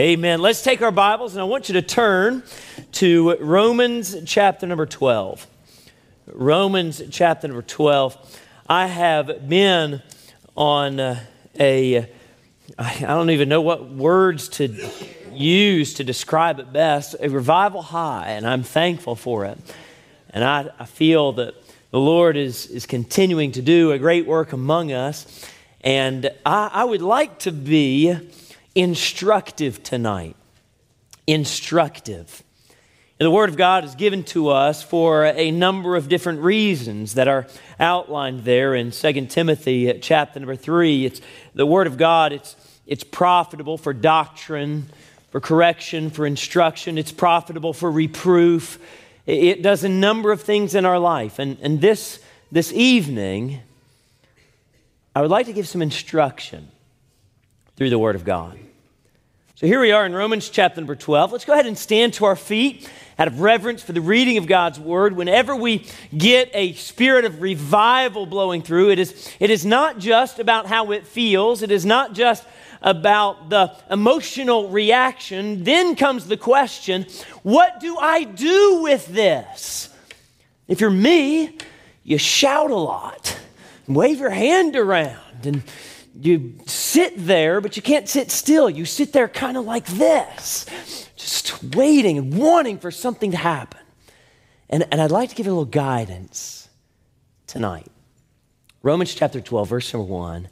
Amen. Let's take our Bibles, and I want you to turn to Romans chapter number 12. Romans chapter number 12. I have been on I don't even know what words to use to describe it best, a revival high, and I'm thankful for it. And I feel that the Lord is continuing to do a great work among us, and I would like to be instructive tonight. Instructive. And the Word of God is given to us for a number of different reasons that are outlined there in 2 Timothy chapter number 3. It's the Word of God, it's profitable for doctrine, for correction, for instruction. It's profitable for reproof. It does a number of things in our life. And this evening, I would like to give some instruction through the Word of God. So here we are in Romans chapter number 12. Let's go ahead and stand to our feet out of reverence for the reading of God's Word. Whenever we get a spirit of revival blowing through, it is not just about how it feels. It is not just about the emotional reaction. Then comes the question, what do I do with this? If you're me, you shout a lot and wave your hand around and you sit there, but you can't sit still. You sit there kind of like this, just waiting and wanting for something to happen. And I'd like to give you a little guidance tonight. Romans chapter 12, verse number 1.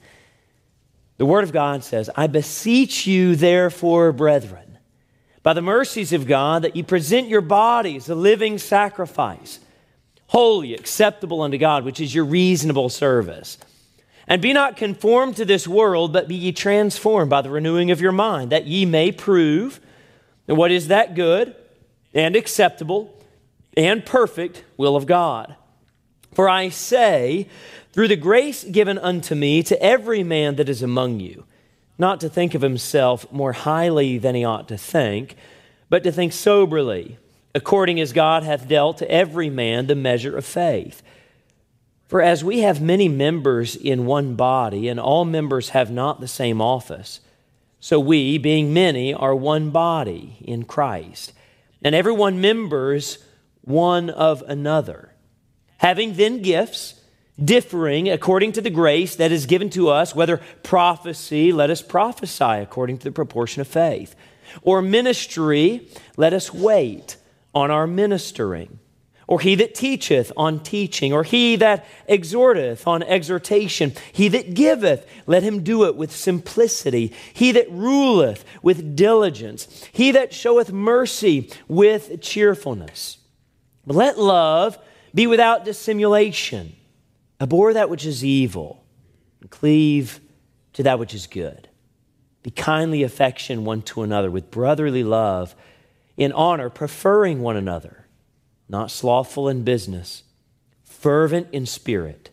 The Word of God says, I beseech you, therefore, brethren, by the mercies of God, that you present your bodies a living sacrifice, holy, acceptable unto God, which is your reasonable service. And be not conformed to this world, but be ye transformed by the renewing of your mind, that ye may prove what is that good and acceptable and perfect will of God. For I say, through the grace given unto me, to every man that is among you, not to think of himself more highly than he ought to think, but to think soberly, according as God hath dealt to every man the measure of faith. For as we have many members in one body, and all members have not the same office, so we, being many, are one body in Christ, and every one members one of another. Having then gifts, differing according to the grace that is given to us, whether prophecy, let us prophesy according to the proportion of faith, or ministry, let us wait on our ministering. Or he that teacheth on teaching, or he that exhorteth on exhortation. He that giveth, let him do it with simplicity. He that ruleth with diligence. He that showeth mercy with cheerfulness. But let love be without dissimulation. Abhor that which is evil, and cleave to that which is good. Be kindly affection one to another with brotherly love, in honor, preferring one another. Not slothful in business, fervent in spirit,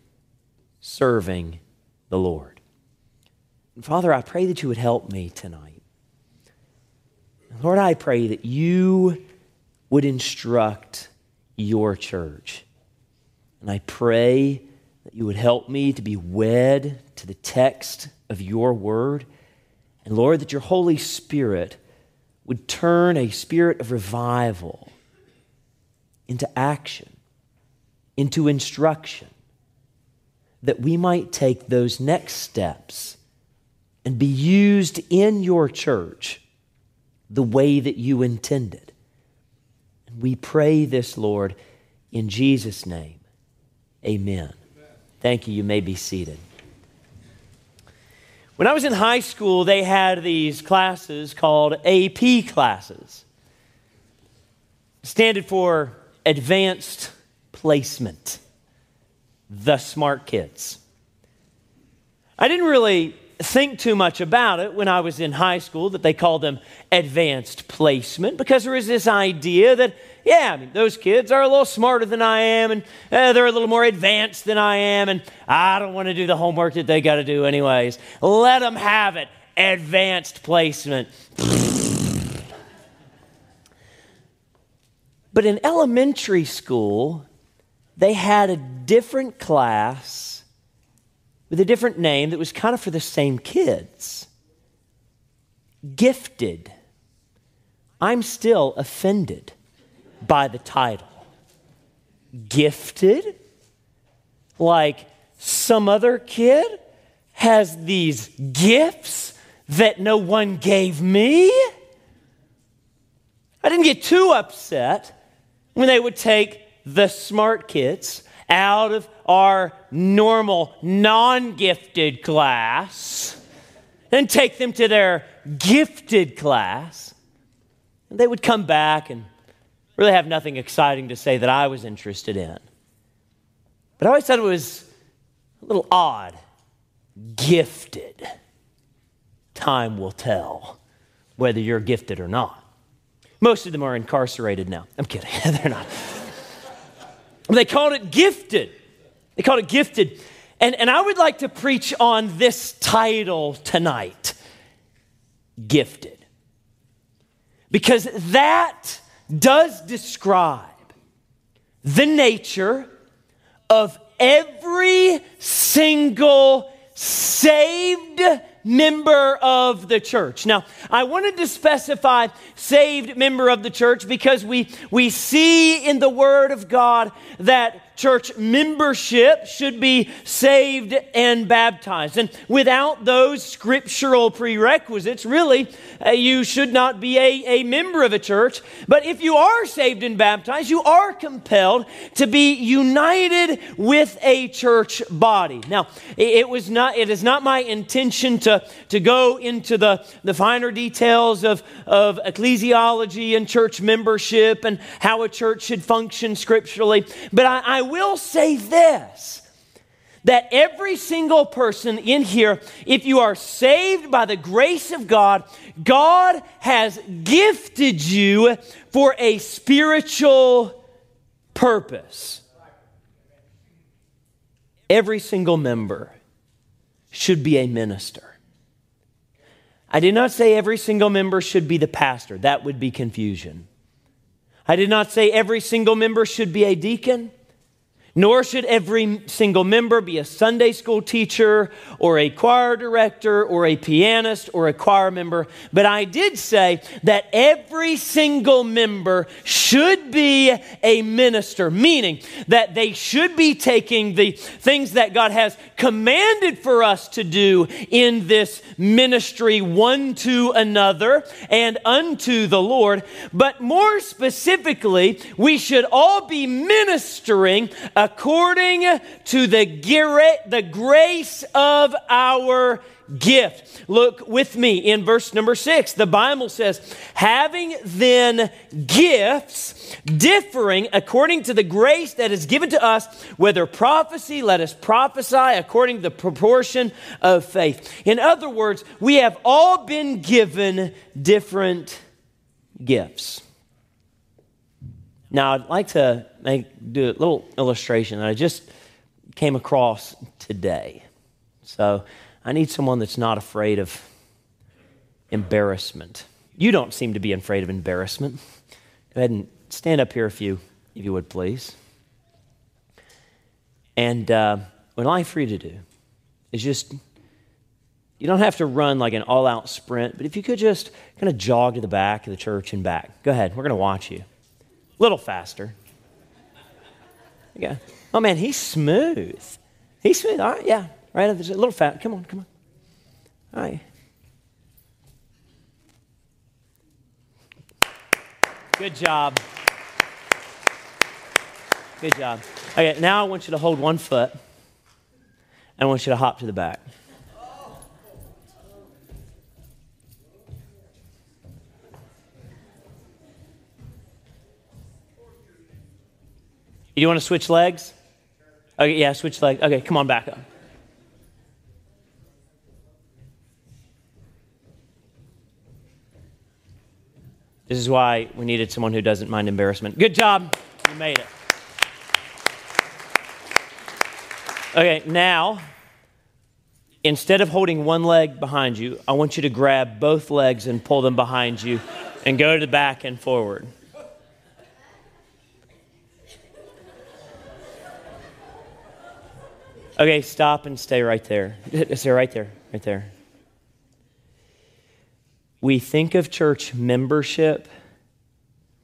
serving the Lord. And Father, I pray that you would help me tonight. Lord, I pray that you would instruct your church. And I pray that you would help me to be wed to the text of your word. And Lord, that your Holy Spirit would turn a spirit of revival into action, into instruction, that we might take those next steps and be used in your church the way that you intended. And we pray this, Lord, in Jesus' name. Amen. Thank you. You may be seated. When I was in high school, they had these classes called AP classes. Standard for Advanced Placement, the smart kids. I didn't really think too much about it when I was in high school that they called them advanced placement, because there is this idea that, those kids are a little smarter than I am, and they're a little more advanced than I am, and I don't want to do the homework that they got to do anyways. Let them have it. Advanced placement. But in elementary school, they had a different class with a different name that was kind of for the same kids. Gifted I'm still offended by the title. Gifted? Like some other kid has these gifts that no one gave me? I didn't get too upset when they would take the smart kids out of our normal non-gifted class and take them to their gifted class. And they would come back and really have nothing exciting to say that I was interested in. But I always thought it was a little odd. Gifted. Time will tell whether you're gifted or not. Most of them are incarcerated now. I'm kidding. They're not. They called it gifted. They called it gifted. And I would like to preach on this title tonight. Gifted. Because that does describe the nature of every single saved member of the church. Now, I wanted to specify saved member of the church because we see in the Word of God that church membership should be saved and baptized. And without those scriptural prerequisites, really, you should not be a member of a church. But if you are saved and baptized, you are compelled to be united with a church body. Now, it is not my intention to go into the finer details of ecclesiology and church membership and how a church should function scripturally. But I will say this, that every single person in here, if you are saved by the grace of God, God has gifted you for a spiritual purpose. Every single member should be a minister. I did not say every single member should be the pastor. That would be confusion. I did not say every single member should be a deacon. Nor should every single member be a Sunday school teacher or a choir director or a pianist or a choir member. But I did say that every single member should be a minister, meaning that they should be taking the things that God has commanded for us to do in this ministry one to another and unto the Lord. But more specifically, we should all be ministering according to the grace of our gift. Look with me in verse number 6. The Bible says, having then gifts differing according to the grace that is given to us, whether prophecy, let us prophesy according to the proportion of faith. In other words, we have all been given different gifts. Now, I'd like to do a little illustration that I just came across today. So I need someone that's not afraid of embarrassment. You don't seem to be afraid of embarrassment. Go ahead and stand up here if you would, please. And what I'd like for you to do is just, you don't have to run like an all-out sprint, but if you could just kind of jog to the back of the church and back. Go ahead, we're going to watch you. A little faster. Okay. Oh man, he's smooth. He's smooth. All right, yeah. Right, a little fast. Come on. All right. Good job. Good job. Okay, now I want you to hold one foot, and I want you to hop to the back. You want to switch legs? Okay, yeah, switch legs. Okay, come on back up. This is why we needed someone who doesn't mind embarrassment. Good job. You made it. Okay, now, instead of holding one leg behind you, I want you to grab both legs and pull them behind you and go to the back and forward. Okay, stop and stay right there. Stay right there. We think of church membership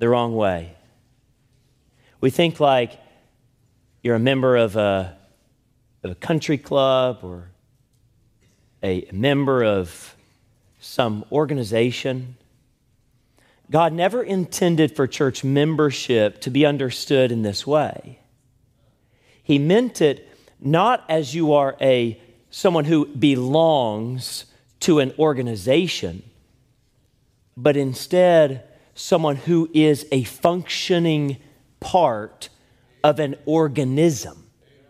the wrong way. We think like you're a member of a country club or a member of some organization. God never intended for church membership to be understood in this way. He meant it not as you are someone who belongs to an organization, but instead someone who is a functioning part of an organism.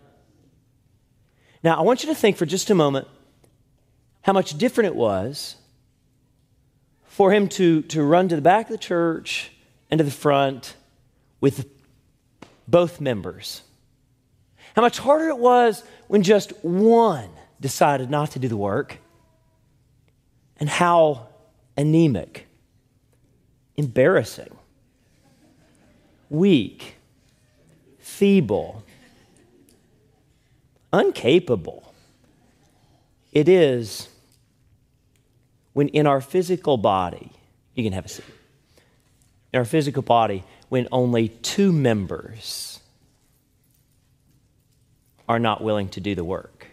Now, I want you to think for just a moment how much different it was for him to run to the back of the church and to the front with both members. How much harder it was when just one decided not to do the work, and how anemic, embarrassing, weak, feeble, incapable it is when in our physical body, you can have a seat, in our physical body, when only two members are not willing to do the work.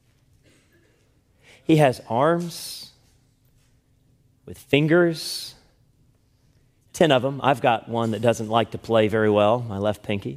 He has arms with fingers, 10 of them. I've got one that doesn't like to play very well, my left pinky.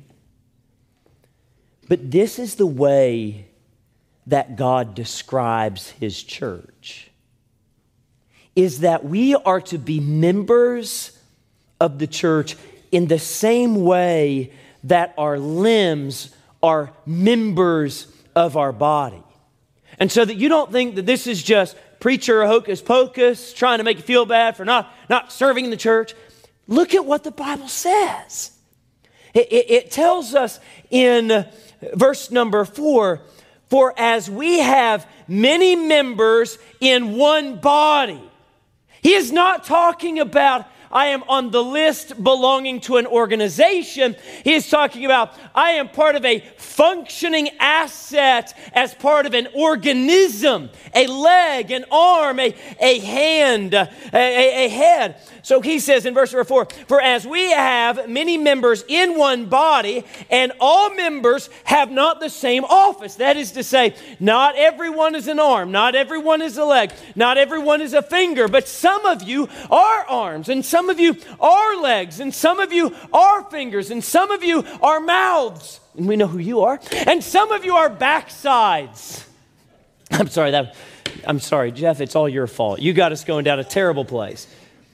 But this is the way that God describes his church, is that we are to be members of the church in the same way that our limbs are members of our body. And so that you don't think that this is just preacher hocus pocus trying to make you feel bad for not serving in the church. Look at what the Bible says. It tells us in verse number 4, for as we have many members in one body. He is not talking about I am on the list belonging to an organization. He is talking about I am part of a functioning asset as part of an organism, a leg, an arm, a hand, a head. So he says in verse number 4, for as we have many members in one body, and all members have not the same office. That is to say, not everyone is an arm, not everyone is a leg, not everyone is a finger, but some of you are arms, and some of you are legs, and some of you are fingers, and some of you are mouths, and we know who you are, and some of you are backsides. I'm sorry, Jeff, it's all your fault. You got us going down a terrible place.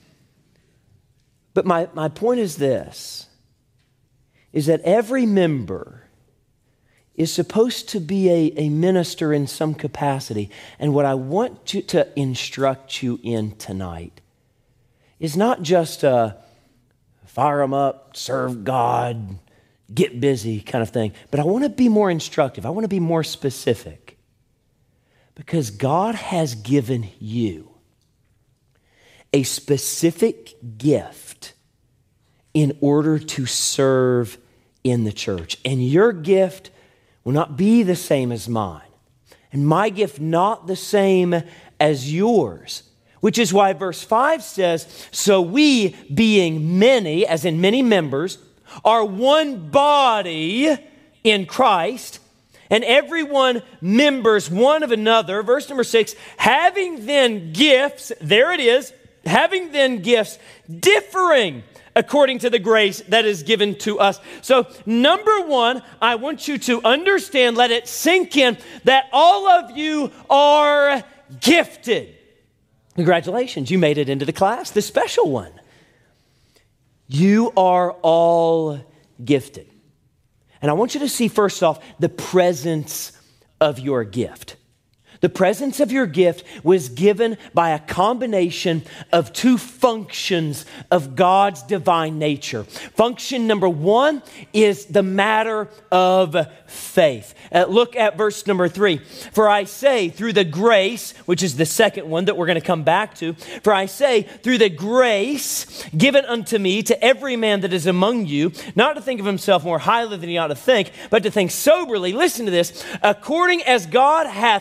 But my point is this, is that every member is supposed to be a minister in some capacity. And what I want to instruct you in tonight is not just a fire them up, serve God, get busy kind of thing. But I want to be more instructive. I want to be more specific. Because God has given you a specific gift in order to serve in the church. And your gift will not be the same as mine. And my gift not the same as yours. Which is why verse 5 says, so we being many, as in many members, are one body in Christ, and everyone members one of another. Verse number 6, having then gifts, there it is, having then gifts differing according to the grace that is given to us. So number one, I want you to understand, let it sink in, that all of you are gifted. Congratulations, you made it into the class, the special one. You are all gifted. And I want you to see first off the presence of your gift. The presence of your gift was given by a combination of two functions of God's divine nature. Function number one is the matter of faith. Look at verse number 3. For I say through the grace, which is the second one that we're going to come back to. For I say through the grace given unto me to every man that is among you, not to think of himself more highly than he ought to think, but to think soberly. Listen to this. According as God hath dealt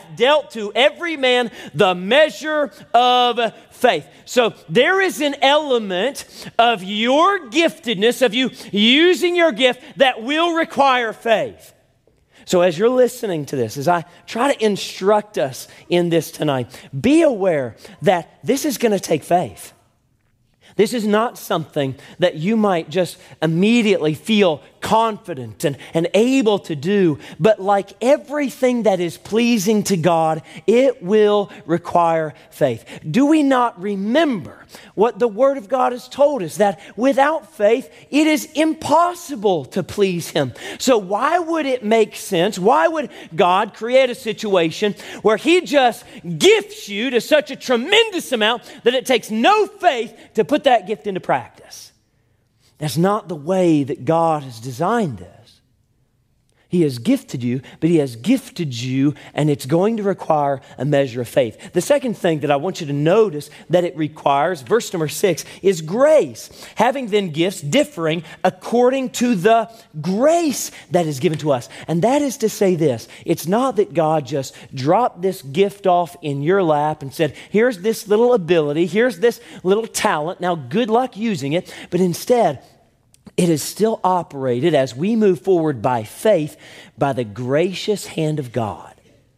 to every man the measure of faith. So there is an element of your giftedness, of you using your gift, that will require faith. So as you're listening to this, as I try to instruct us in this tonight, be aware that this is going to take faith. This is not something that you might just immediately feel confident and able to do, but like everything that is pleasing to God, it will require faith. Do we not remember what the Word of God has told us, that without faith, it is impossible to please Him? So why would it make sense? Why would God create a situation where He just gifts you to such a tremendous amount that it takes no faith to put that gift into practice? That's not the way that God has designed this. He has gifted you, but He has gifted you, and it's going to require a measure of faith. The second thing that I want you to notice that it requires, verse number 6, is grace. Having then gifts differing according to the grace that is given to us. And that is to say this: it's not that God just dropped this gift off in your lap and said, here's this little ability, here's this little talent, now good luck using it. But instead, it is still operated as we move forward by faith, by the gracious hand of God.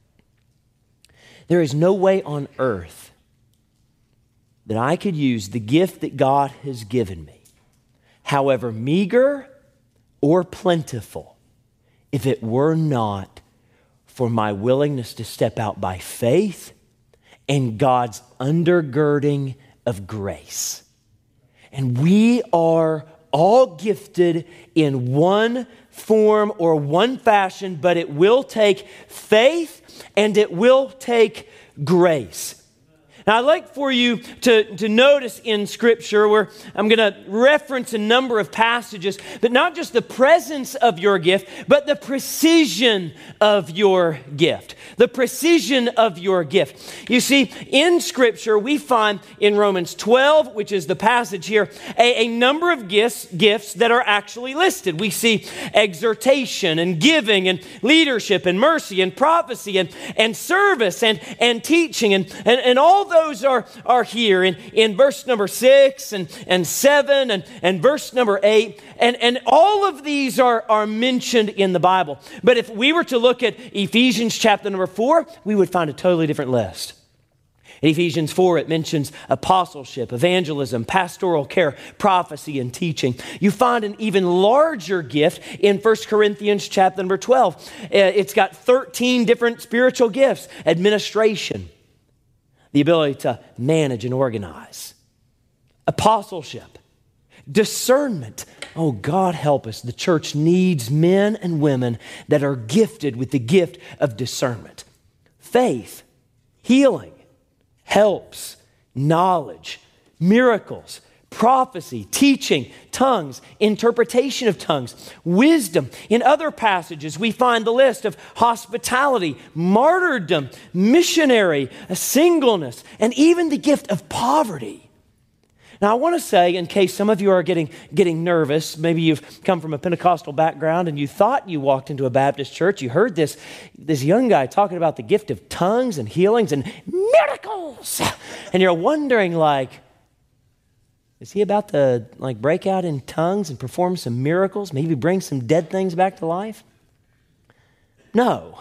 There is no way on earth that I could use the gift that God has given me, however meager or plentiful, if it were not for my willingness to step out by faith and God's undergirding of grace. And we are all gifted in one form or one fashion, but it will take faith and it will take grace. Now, I'd like for you to notice in Scripture where I'm going to reference a number of passages, but not just the presence of your gift, but the precision of your gift. The precision of your gift. You see, in Scripture, we find in Romans 12, which is the passage here, a number of gifts that are actually listed. We see exhortation and giving and leadership and mercy and prophecy and service and teaching and all those are here in verse number 6 and 7 and verse number 8. And all of these are mentioned in the Bible. But if we were to look at Ephesians chapter number 4, we would find a totally different list. In Ephesians 4, it mentions apostleship, evangelism, pastoral care, prophecy, and teaching. You find an even larger gift in 1 Corinthians chapter number 12. It's got 13 different spiritual gifts: administration, the ability to manage and organize, apostleship, discernment. Oh, God help us. The church needs men and women that are gifted with the gift of discernment. Faith, healing, helps, knowledge, miracles, prophecy, teaching, tongues, interpretation of tongues, wisdom. In other passages, we find the list of hospitality, martyrdom, missionary, singleness, and even the gift of poverty. Now, I want to say, in case some of you are getting nervous, maybe you've come from a Pentecostal background and you thought you walked into a Baptist church, you heard this young guy talking about the gift of tongues and healings and miracles, and you're wondering, is he about to break out in tongues and perform some miracles, maybe bring some dead things back to life? No.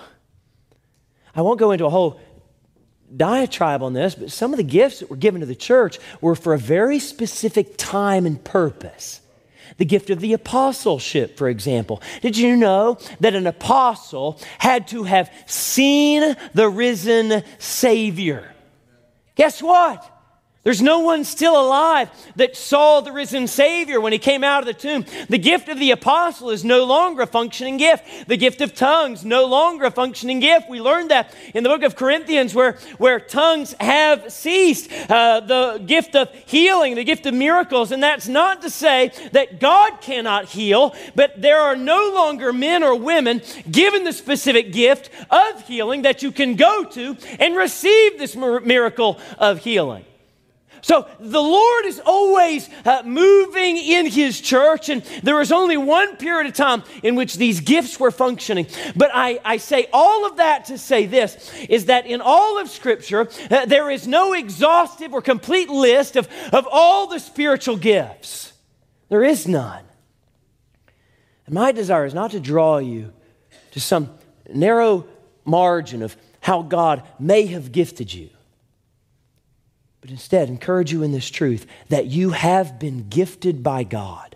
I won't go into a whole diatribe on this, but some of the gifts that were given to the church were for a very specific time and purpose. The gift of the apostleship, for example. Did you know that an apostle had to have seen the risen Savior? Guess what? There's no one still alive that saw the risen Savior when He came out of the tomb. The gift of the apostle is no longer a functioning gift. The gift of tongues, no longer a functioning gift. We learned that in the book of Corinthians where tongues have ceased. The gift of healing, the gift of miracles. And that's not to say that God cannot heal, but there are no longer men or women given the specific gift of healing that you can go to and receive this miracle of healing. So the Lord is always moving in His church, and there was only one period of time in which these gifts were functioning. But I say all of that to say this, is that in all of Scripture, there is no exhaustive or complete list of all the spiritual gifts. There is none. And my desire is not to draw you to some narrow margin of how God may have gifted you, but instead encourage you in this truth that you have been gifted by God.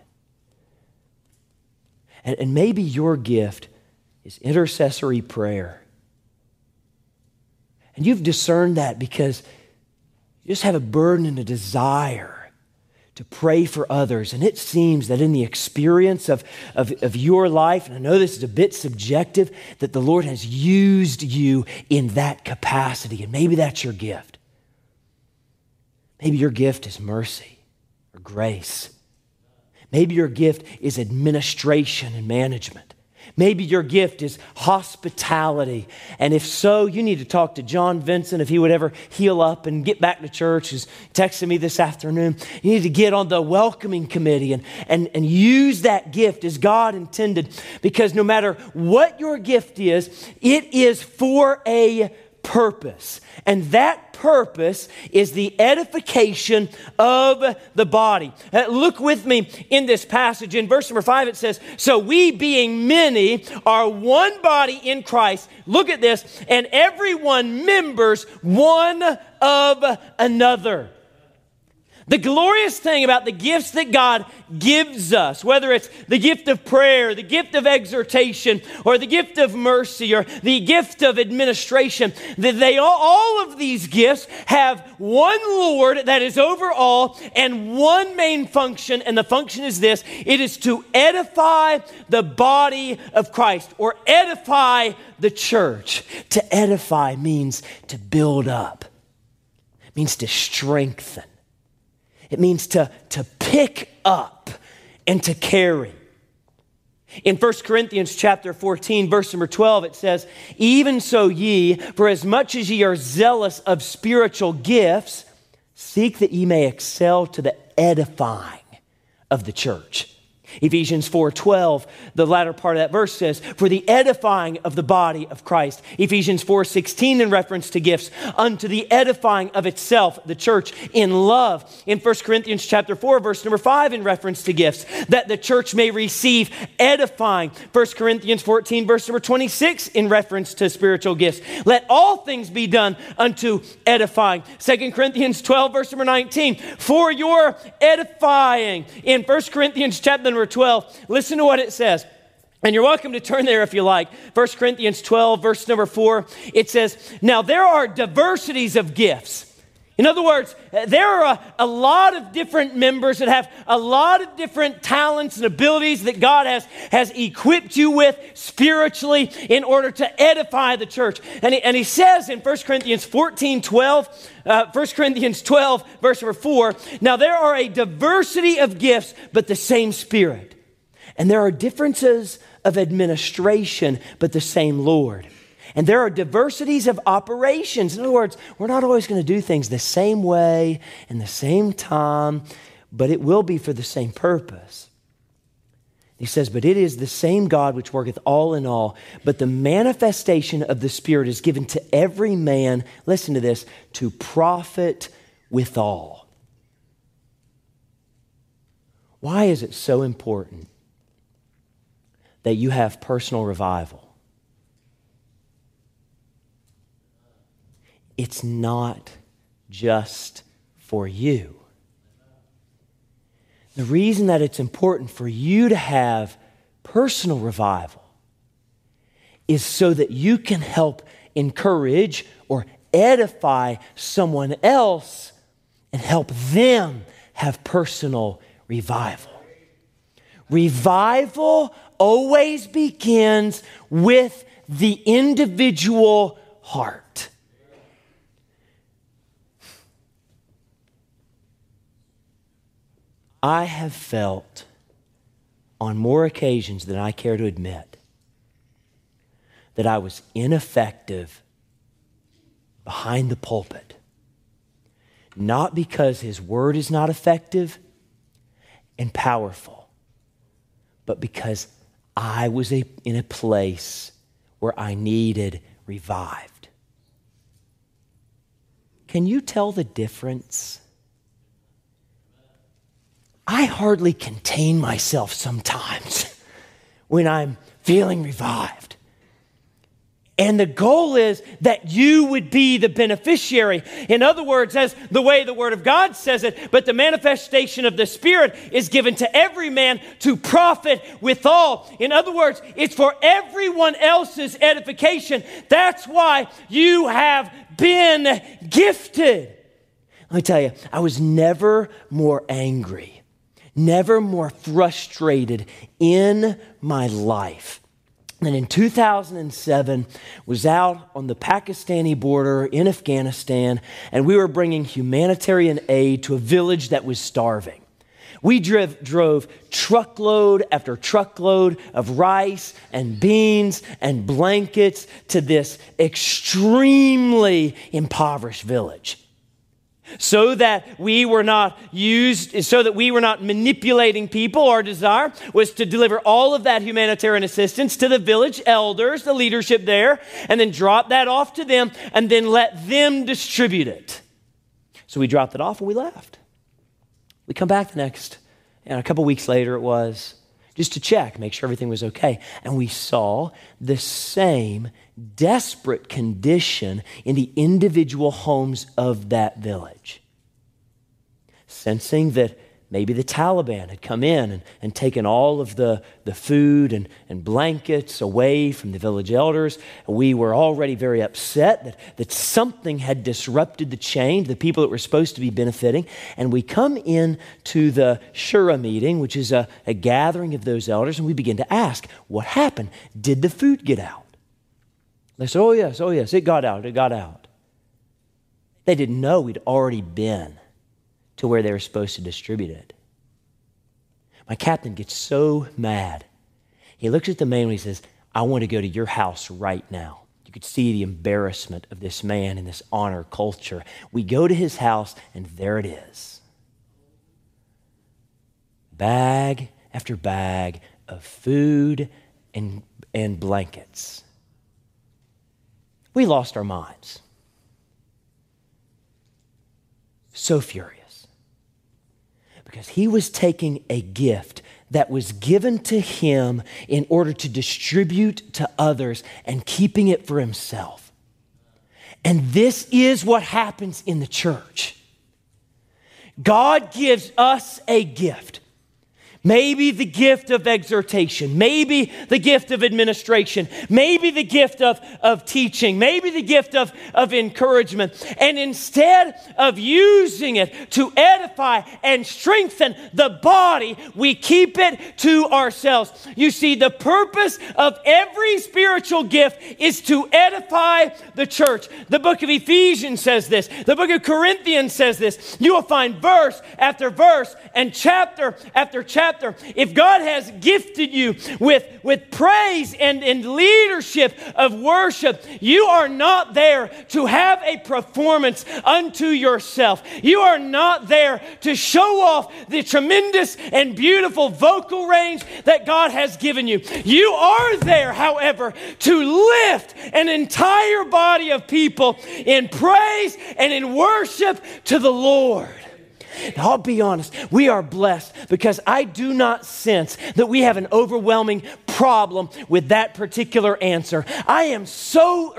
And maybe your gift is intercessory prayer. And you've discerned that because you just have a burden and a desire to pray for others. And it seems that in the experience of your life, and I know this is a bit subjective, that the Lord has used you in that capacity. And maybe that's your gift. Maybe your gift is mercy or grace. Maybe your gift is administration and management. Maybe your gift is hospitality. And if so, you need to talk to John Vincent if he would ever heal up and get back to church. He's texting me this afternoon. You need to get on the welcoming committee and use that gift as God intended. Because no matter what your gift is, it is for a purpose. And that purpose is the edification of the body. Look with me in this passage. In verse number 5, it says, "So we being many are one body in Christ." Look at this. "And everyone members one of another." The glorious thing about the gifts that God gives us, whether it's the gift of prayer, the gift of exhortation, or the gift of mercy, or the gift of administration, that all of these gifts have one Lord that is over all and one main function, and the function is this: it is to edify the body of Christ, or edify the church. To edify means to build up. It means to strengthen. It means to pick up and to carry. In 1 Corinthians chapter 14, verse number 12, it says, "Even so ye, for as much as ye are zealous of spiritual gifts, seek that ye may excel to the edifying of the church." Ephesians 4:12, the latter part of that verse says, "For the edifying of the body of Christ." Ephesians 4:16, in reference to gifts, "unto the edifying of itself," the church, "in love." In 1 Corinthians chapter 4, verse number 5, in reference to gifts, that the church may receive edifying. 1 Corinthians 14, verse number 26, in reference to spiritual gifts, "Let all things be done unto edifying." 2 Corinthians 12, verse number 19, "For your edifying." In 1 Corinthians chapter number 12, listen to what it says. And you're welcome to turn there if you like. 1 Corinthians 12, verse number 4, it says, "Now there are diversities of gifts." In other words, there are a lot of different members that have a lot of different talents and abilities that God has equipped you with spiritually in order to edify the church. And he says in 1 Corinthians 12, verse number 4, "Now there are a diversity of gifts, but the same Spirit. And there are differences of administration, but the same Lord. And there are diversities of operations." In other words, we're not always going to do things the same way in the same time, but it will be for the same purpose. He says, "But it is the same God which worketh all in all. But the manifestation of the Spirit is given to every man," listen to this, "to profit withal." Why is it so important that you have personal revival? It's not just for you. The reason that it's important for you to have personal revival is so that you can help encourage or edify someone else and help them have personal revival. Revival always begins with the individual heart. I have felt on more occasions than I care to admit that I was ineffective behind the pulpit, not because his word is not effective and powerful, but because I was in a place where I needed revived. Can you tell the difference? I hardly contain myself sometimes when I'm feeling revived. And the goal is that you would be the beneficiary. In other words, as the way the Word of God says it, but the manifestation of the Spirit is given to every man to profit withal. In other words, it's for everyone else's edification. That's why you have been gifted. Let me tell you, I was never more angry, never more frustrated in my life. And in 2007, was out on the Pakistani border in Afghanistan, and we were bringing humanitarian aid to a village that was starving. We drove truckload after truckload of rice and beans and blankets to this extremely impoverished village. So that we were not manipulating people. Our desire was to deliver all of that humanitarian assistance to the village elders, the leadership there, and then drop that off to them and then let them distribute it. So we dropped it off and we left. We come back a couple weeks later it was, just to check, make sure everything was okay. And we saw the same desperate condition in the individual homes of that village. Sensing that maybe the Taliban had come in and taken all of the food and blankets away from the village elders. And we were already very upset that something had disrupted the chain, the people that were supposed to be benefiting. And we come in to the Shura meeting, which is a gathering of those elders, and we begin to ask, what happened? Did the food get out? They said, oh yes, it got out. They didn't know we'd already been to where they were supposed to distribute it. My captain gets so mad. He looks at the man and he says, I want to go to your house right now. You could see the embarrassment of this man in this honor culture. We go to his house and there it is. Bag after bag of food and blankets. We lost our minds. So furious. Because he was taking a gift that was given to him in order to distribute to others and keeping it for himself. And this is what happens in the church. God gives us a gift. Maybe the gift of exhortation, maybe the gift of administration, maybe the gift of teaching, maybe the gift of encouragement. And instead of using it to edify and strengthen the body, we keep it to ourselves. You see, the purpose of every spiritual gift is to edify the church. The book of Ephesians says this. The book of Corinthians says this. You will find verse after verse and chapter after chapter. If God has gifted you with praise and leadership of worship, you are not there to have a performance unto yourself. You are not there to show off the tremendous and beautiful vocal range that God has given you. You are there, however, to lift an entire body of people in praise and in worship to the Lord. And I'll be honest, we are blessed because I do not sense that we have an overwhelming problem with that particular answer. I am so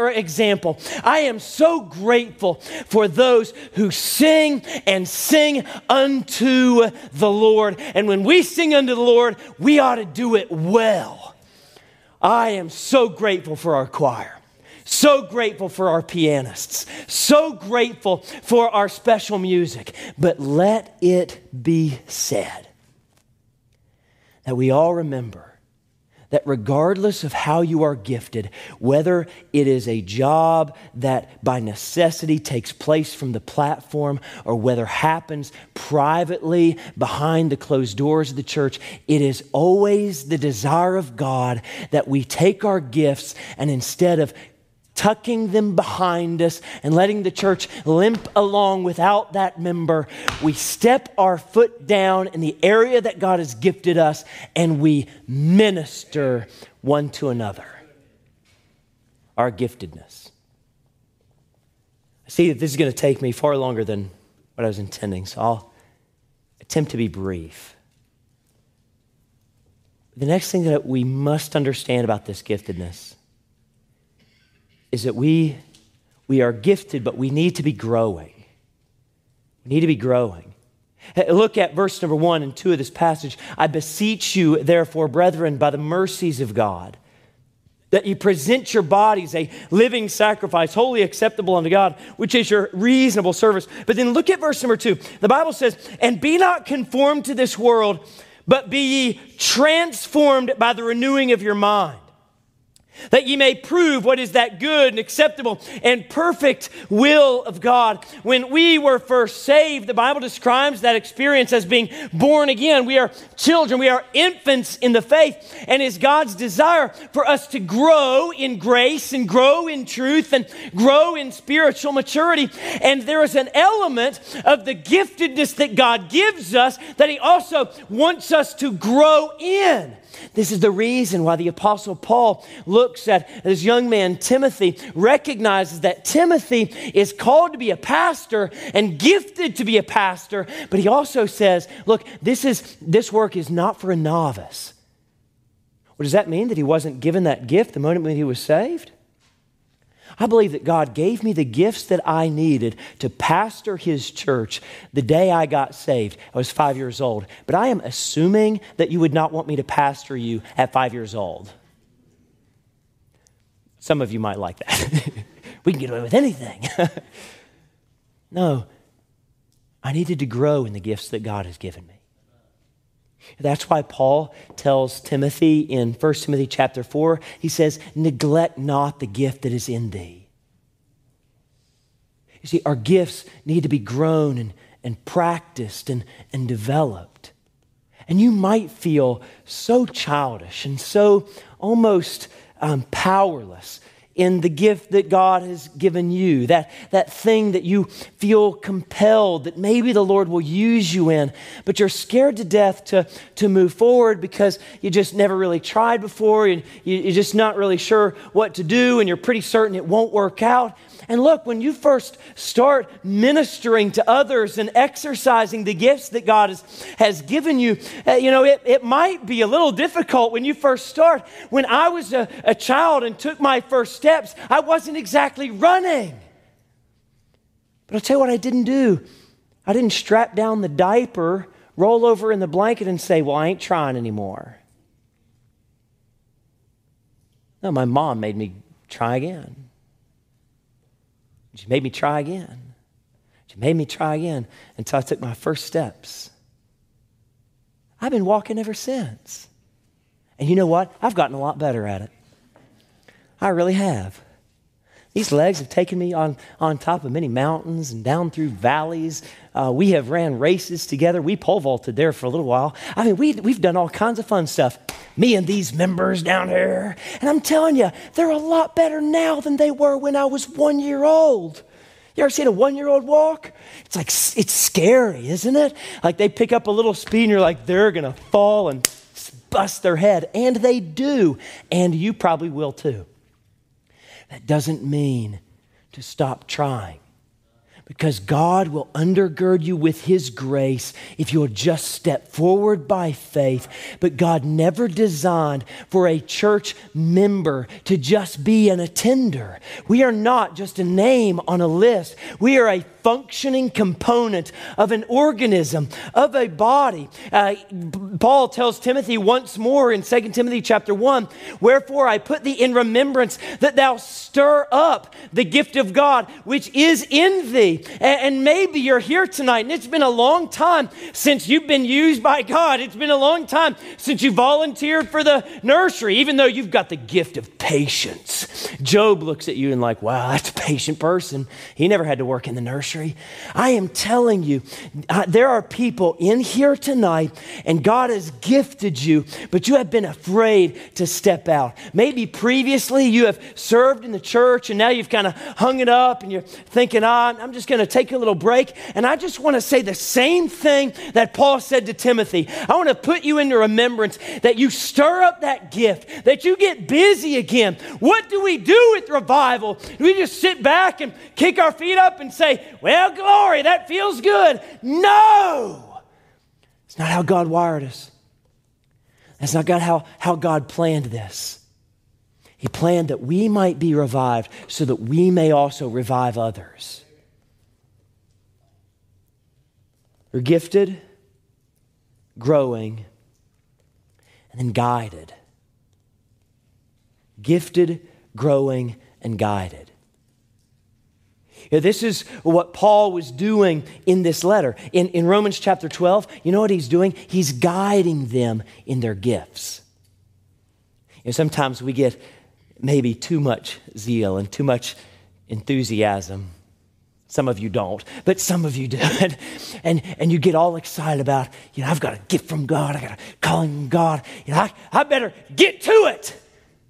grateful for those who sing and sing unto the Lord. And when we sing unto the Lord, we ought to do it well. I am so grateful for our choir. So grateful for our pianists. So grateful for our special music. But let it be said that we all remember that regardless of how you are gifted, whether it is a job that by necessity takes place from the platform or whether happens privately behind the closed doors of the church, it is always the desire of God that we take our gifts and instead of tucking them behind us and letting the church limp along without that member. We step our foot down in the area that God has gifted us and we minister one to another. Our giftedness. I see that this is going to take me far longer than what I was intending, so I'll attempt to be brief. The next thing that we must understand about this giftedness is that we are gifted, but we need to be growing. We need to be growing. Look at verse number 1 and 2 of this passage. I beseech you, therefore, brethren, by the mercies of God, that you present your bodies a living sacrifice, wholly acceptable unto God, which is your reasonable service. But then look at verse number 2. The Bible says, and be not conformed to this world, but be ye transformed by the renewing of your mind, that ye may prove what is that good and acceptable and perfect will of God. When we were first saved, the Bible describes that experience as being born again. We are children, we are infants in the faith, and it's God's desire for us to grow in grace and grow in truth and grow in spiritual maturity. And there is an element of the giftedness that God gives us that He also wants us to grow in. This is the reason why the Apostle Paul looks at this young man, Timothy, recognizes that Timothy is called to be a pastor and gifted to be a pastor, but he also says, look, this work is not for a novice. Well, does that mean that he wasn't given that gift the moment when he was saved? I believe that God gave me the gifts that I needed to pastor His church the day I got saved. I was 5 years old. But I am assuming that you would not want me to pastor you at 5 years old. Some of you might like that. We can get away with anything. No, I needed to grow in the gifts that God has given me. That's why Paul tells Timothy in 1 Timothy chapter 4, he says, neglect not the gift that is in thee. You see, our gifts need to be grown and practiced and developed. And you might feel so childish and so almost powerless in the gift that God has given you, that thing that you feel compelled that maybe the Lord will use you in, but you're scared to death to move forward because you just never really tried before and you're just not really sure what to do and you're pretty certain it won't work out. And look, when you first start ministering to others and exercising the gifts that God has given you, it might be a little difficult when you first start. When I was a child and took my first steps, I wasn't exactly running. But I'll tell you what I didn't do. I didn't strap down the diaper, roll over in the blanket and say, well, I ain't trying anymore. No, my mom made me try again. She made me try again. She made me try again until I took my first steps. I've been walking ever since. And you know what? I've gotten a lot better at it. I really have. These legs have taken me on top of many mountains and down through valleys. We have ran races together. We pole vaulted there for a little while. I mean, we've done all kinds of fun stuff. Me and these members down here. And I'm telling you, they're a lot better now than they were when I was 1 year old. You ever seen a 1-year-old walk? It's scary, isn't it? Like they pick up a little speed and you're like, they're going to fall and bust their head. And they do. And you probably will too. That doesn't mean to stop trying, because God will undergird you with His grace if you'll just step forward by faith. But God never designed for a church member to just be an attender. We are not just a name on a list. We are a functioning component of an organism, of a body. Paul tells Timothy once more in 2 Timothy chapter 1, wherefore I put thee in remembrance that thou stir up the gift of God which is in thee Timothy. And maybe you're here tonight and it's been a long time since you've been used by God. It's been a long time since you volunteered for the nursery, even though you've got the gift of patience. Job looks at you and like, wow, that's a patient person. He never had to work in the nursery. I am telling you, there are people in here tonight and God has gifted you, but you have been afraid to step out. Maybe previously you have served in the church and now you've kind of hung it up and you're thinking, I'm just going to take a little break. And I just want to say the same thing that Paul said to Timothy. I want to put you into remembrance that you stir up that gift, that you get busy again. What do we do with revival? Do we just sit back and kick our feet up and say, well, glory, that feels good? No! It's not how God wired us. That's not how God planned this. He planned that we might be revived so that we may also revive others. We're gifted, growing, and then guided. Gifted, growing, and guided. This is what Paul was doing in this letter. In Romans chapter 12, you know what he's doing? He's guiding them in their gifts. Sometimes we get maybe too much zeal and too much enthusiasm. Some of you don't, but some of you do. And you get all excited about, I've got a gift from God. I got a calling from God. I better get to it.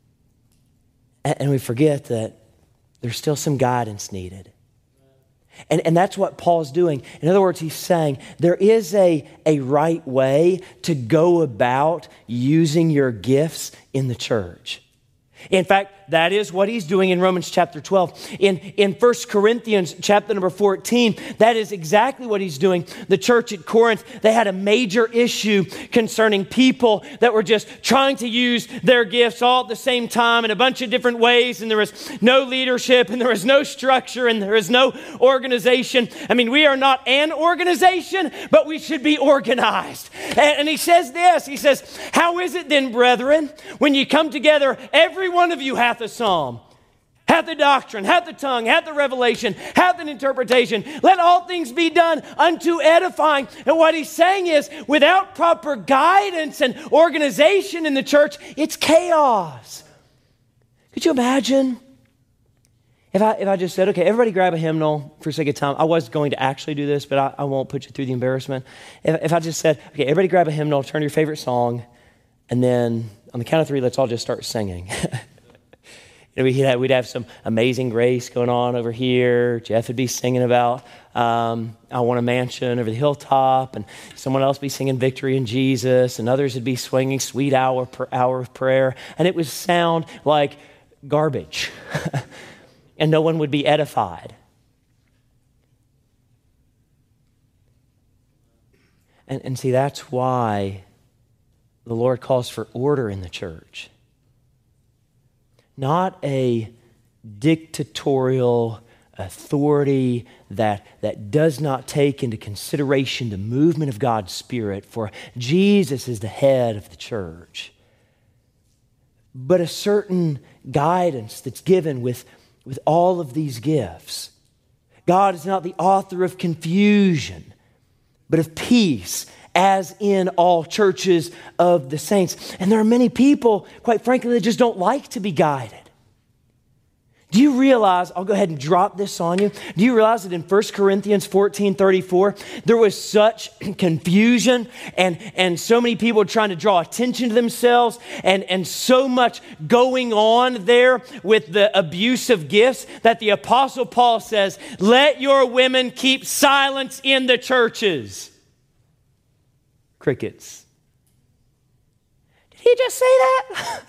And we forget that there's still some guidance needed. And that's what Paul's doing. In other words, he's saying there is a right way to go about using your gifts in the church. In fact, that is what he's doing in Romans chapter 12. In 1 Corinthians chapter number 14, that is exactly what he's doing. The church at Corinth, they had a major issue concerning people that were just trying to use their gifts all at the same time in a bunch of different ways, and there was no leadership, and there was no structure, and there is no organization. I mean, we are not an organization, but we should be organized. And he says this, he says, how is it then, brethren, when you come together, every one of you hath a psalm, hath a doctrine, hath a tongue, hath a revelation, hath an interpretation. Let all things be done unto edifying. And what he's saying is, without proper guidance and organization in the church, it's chaos. Could you imagine if I just said, okay, everybody grab a hymnal for sake of time. I was going to actually do this, but I won't put you through the embarrassment. If I just said, okay, everybody grab a hymnal, turn to your favorite song, and then on the count of three, let's all just start singing. We'd have some Amazing Grace going on over here. Jeff would be singing about I Want a Mansion over the hilltop, and someone else be singing Victory in Jesus, and others would be swinging Sweet Hour per Hour of Prayer, and it would sound like garbage, and no one would be edified. And see, that's why the Lord calls for order in the church. Not a dictatorial authority that does not take into consideration the movement of God's Spirit, for Jesus is the head of the church. But a certain guidance that's given with all of these gifts. God is not the author of confusion, but of peace, as in all churches of the saints. And there are many people, quite frankly, that just don't like to be guided. Do you realize, I'll go ahead and drop this on you. Do you realize that in 1 Corinthians 14:34, there was such confusion and so many people trying to draw attention to themselves and so much going on there with the abuse of gifts that the Apostle Paul says, let your women keep silence in the churches. Crickets. Did he just say that?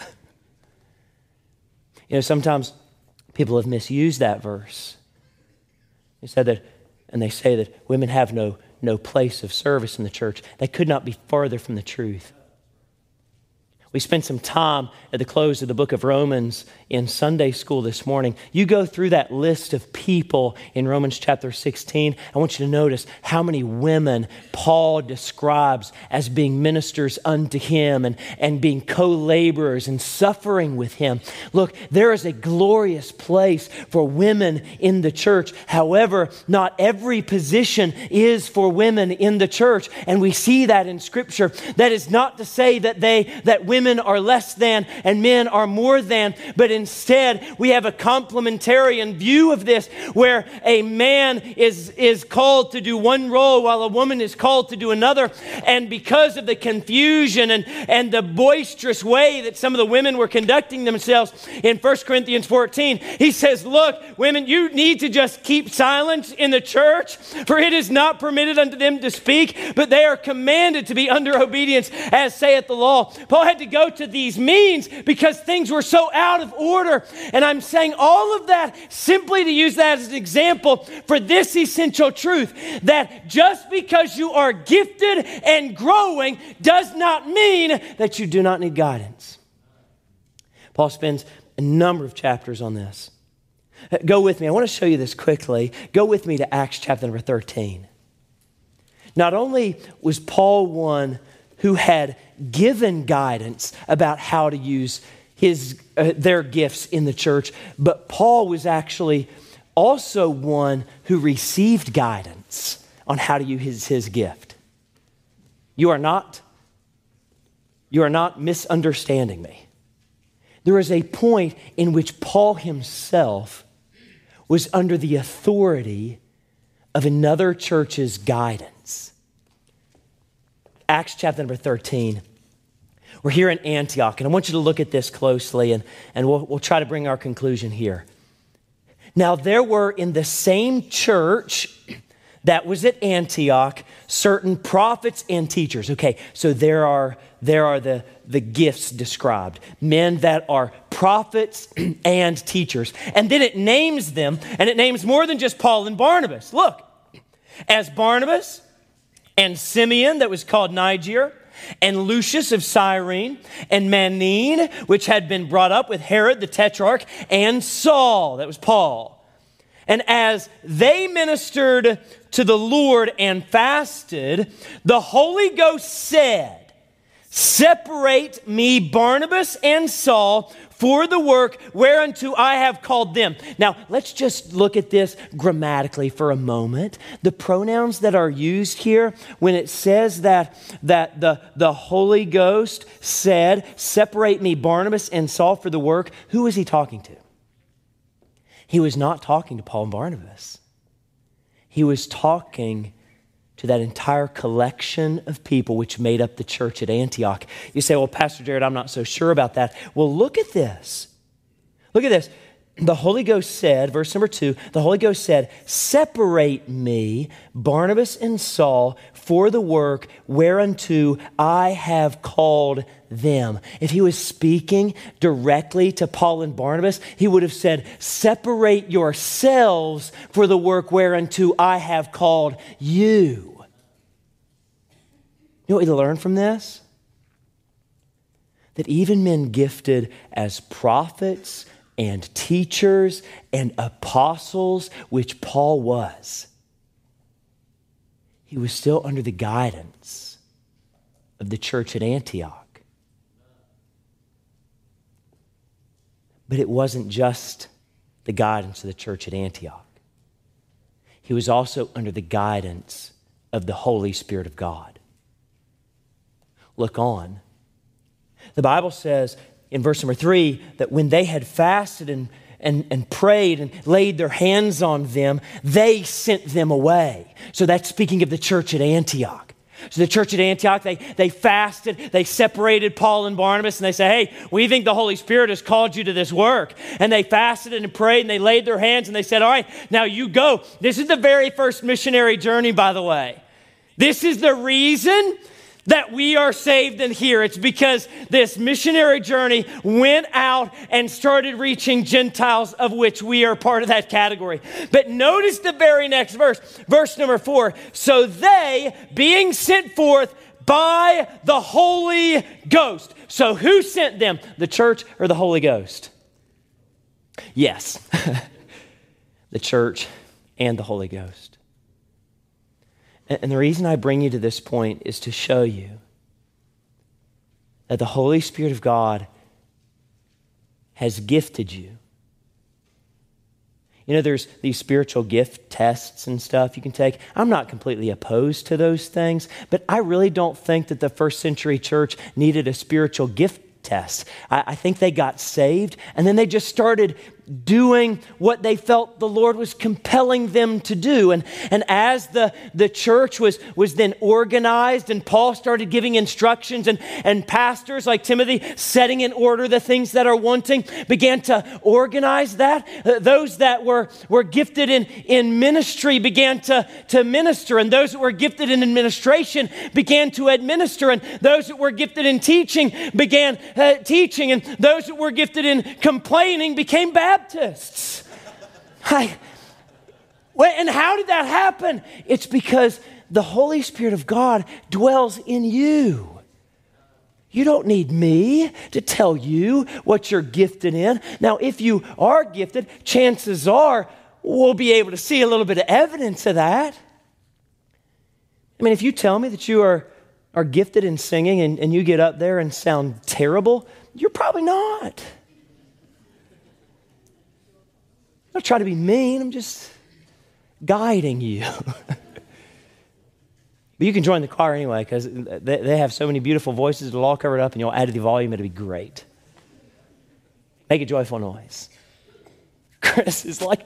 Sometimes people have misused that verse. They said that, and they say that women have no place of service in the church. That could not be farther from the truth. We spent some time at the close of the book of Romans in Sunday school this morning. You go through that list of people in Romans chapter 16. I want you to notice how many women Paul describes as being ministers unto him and being co-laborers and suffering with him. Look, there is a glorious place for women in the church. However, not every position is for women in the church. And we see that in Scripture. That is not to say that women are less than and men are more than, but instead we have a complementarian view of this where a man is called to do one role while a woman is called to do another. And because of the confusion and the boisterous way that some of the women were conducting themselves in 1 Corinthians 14, he says, look, women, you need to just keep silence in the church, for it is not permitted unto them to speak, but they are commanded to be under obedience, as saith the law. Paul had to go to these means because things were so out of order. And I'm saying all of that simply to use that as an example for this essential truth, that just because you are gifted and growing does not mean that you do not need guidance. Paul spends a number of chapters on this. Go with me. I want to show you this quickly. Go with me to Acts chapter number 13. Not only was Paul one who had given guidance about how to use their gifts in the church, but Paul was actually also one who received guidance on how to use his gift. You are not misunderstanding me. There is a point in which Paul himself was under the authority of another church's guidance. Acts chapter number 13. We're here in Antioch, and I want you to look at this closely, and we'll try to bring our conclusion here. Now, there were in the same church that was at Antioch certain prophets and teachers. Okay, so there are the gifts described. Men that are prophets and teachers. And then it names them, and it names more than just Paul and Barnabas. Look, as Barnabas and Simeon, that was called Niger, and Lucius of Cyrene, and Manaen, which had been brought up with Herod the Tetrarch, and Saul, that was Paul. And as they ministered to the Lord and fasted, the Holy Ghost said, "Separate me Barnabas and Saul for the work whereunto I have called them." Now, let's just look at this grammatically for a moment. The pronouns that are used here, when it says that the Holy Ghost said, "Separate me Barnabas and Saul for the work," who was he talking to? He was not talking to Paul and Barnabas. He was talking to that entire collection of people which made up the church at Antioch. You say, well, Pastor Jared, I'm not so sure about that. Well, look at this. Look at this. The Holy Ghost said, verse number 2, the Holy Ghost said, "Separate me, Barnabas and Saul, for the work whereunto I have called them." If he was speaking directly to Paul and Barnabas, he would have said, "Separate yourselves for the work whereunto I have called you." You know what we learn from this? That even men gifted as prophets and teachers and apostles, which Paul was, he was still under the guidance of the church at Antioch. But it wasn't just the guidance of the church at Antioch. He was also under the guidance of the Holy Spirit of God. Look on. The Bible says in verse number 3 that when they had fasted and prayed and laid their hands on them, they sent them away. So that's speaking of the church at Antioch. So the church at Antioch, they fasted, they separated Paul and Barnabas, and they say, "Hey, we think the Holy Spirit has called you to this work." And they fasted and prayed, and they laid their hands, and they said, "All right, now you go." This is the very first missionary journey, by the way. This is the reason that we are saved and here. It's because this missionary journey went out and started reaching Gentiles, of which we are part of that category. But notice the very next verse, verse number 4. "So they, being sent forth by the Holy Ghost. So who sent them? The church or the Holy Ghost? Yes, the church and the Holy Ghost. And the reason I bring you to this point is to show you that the Holy Spirit of God has gifted you. You know, there's these spiritual gift tests and stuff you can take. I'm not completely opposed to those things, but I really don't think that the first century church needed a spiritual gift test. I think they got saved, and then they just started doing what they felt the Lord was compelling them to do. And as the church was then organized, and Paul started giving instructions, and pastors like Timothy setting in order the things that are wanting, began to organize that. Those that were gifted in ministry began to minister, and those that were gifted in administration began to administer, and those that were gifted in teaching began teaching, and those that were gifted in complaining became Baptists. And how did that happen? It's because the Holy Spirit of God dwells in you. You don't need me to tell you what you're gifted in. Now, if you are gifted, chances are we'll be able to see a little bit of evidence of that. I mean, if you tell me that you are gifted in singing and you get up there and sound terrible, you're probably not. I'm not trying to be mean. I'm just guiding you. But you can join the choir anyway, because they have so many beautiful voices. It'll all covered up, and you'll add to the volume. It'll be great. Make a joyful noise. Chris is like...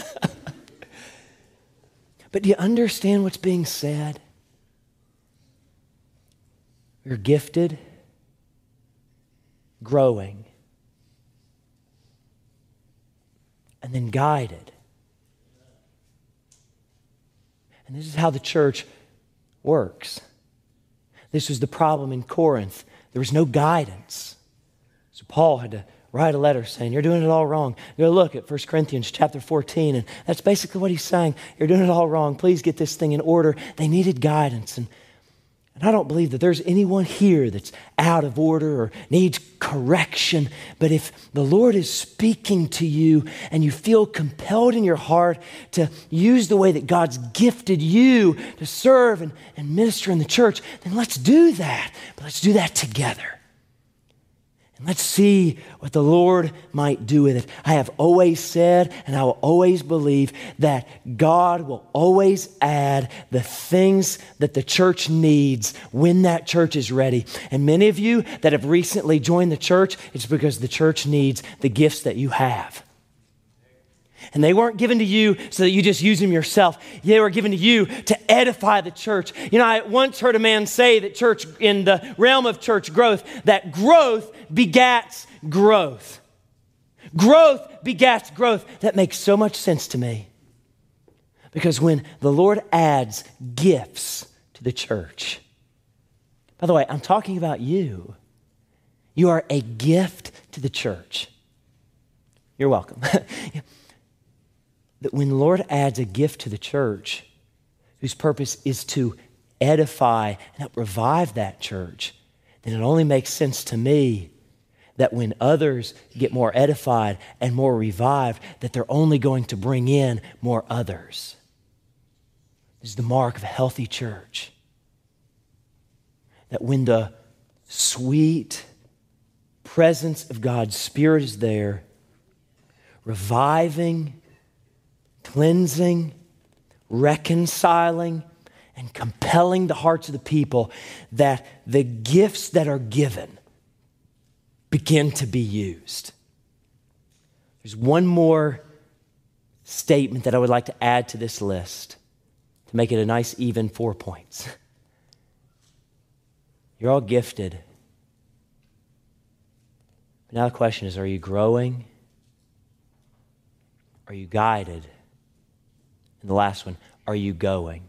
But do you understand what's being said? You're gifted, growing, and then guided. And this is how the church works. This was the problem in Corinth. There was no guidance. So Paul had to write a letter saying, you're doing it all wrong. Go look at 1 Corinthians chapter 14, and that's basically what he's saying. You're doing it all wrong. Please get this thing in order. They needed guidance. And I don't believe that there's anyone here that's out of order or needs correction. But if the Lord is speaking to you and you feel compelled in your heart to use the way that God's gifted you to serve and minister in the church, then let's do that. But let's do that together. Let's see what the Lord might do with it. I have always said, and I will always believe, that God will always add the things that the church needs when that church is ready. And many of you that have recently joined the church, it's because the church needs the gifts that you have. And they weren't given to you so that you just use them yourself. They were given to you to edify the church. You know, I once heard a man say that church, in the realm of church growth, that growth begats growth. Growth begats growth. That makes so much sense to me. Because when the Lord adds gifts to the church, by the way, I'm talking about you. You are a gift to the church. You're welcome. That when the Lord adds a gift to the church, whose purpose is to edify and help revive that church, then it only makes sense to me that when others get more edified and more revived, that they're only going to bring in more others. This is the mark of a healthy church. That when the sweet presence of God's Spirit is there, reviving, cleansing, reconciling, and compelling the hearts of the people, that the gifts that are given begin to be used. There's one more statement that I would like to add to this list to make it a nice even 4 points. You're all gifted. But now the question is, are you growing? Are you guided? And the last one, are you going?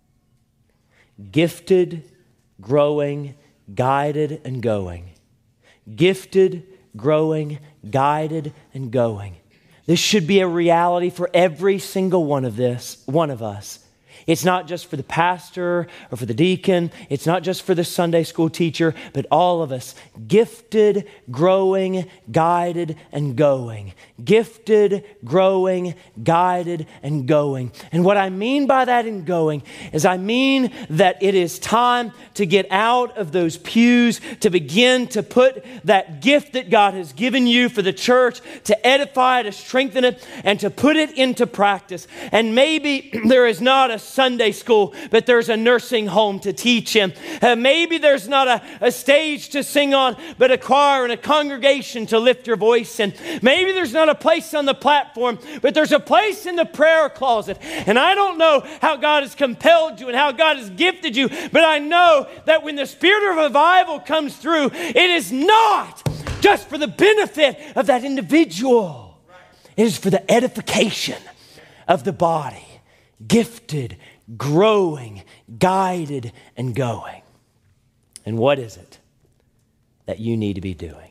Gifted, growing, guided, and going. Gifted, growing, guided, and going. This should be a reality for every single one of us. It's not just for the pastor or for the deacon. It's not just for the Sunday school teacher, but all of us, gifted, growing, guided, and going. Gifted, growing, guided, and going. And what I mean by that in going is I mean that it is time to get out of those pews, to begin to put that gift that God has given you for the church, to edify, to strengthen it, and to put it into practice. And maybe there is not a Sunday school, but there's a nursing home to teach him. Maybe there's not a stage to sing on, but a choir and a congregation to lift your voice in. Maybe there's not a place on the platform, but there's a place in the prayer closet. And I don't know how God has compelled you and how God has gifted you, but I know that when the spirit of revival comes through, it is not just for the benefit of that individual. It is for the edification of the body. Gifted, growing, guided, and going. And what is it that you need to be doing?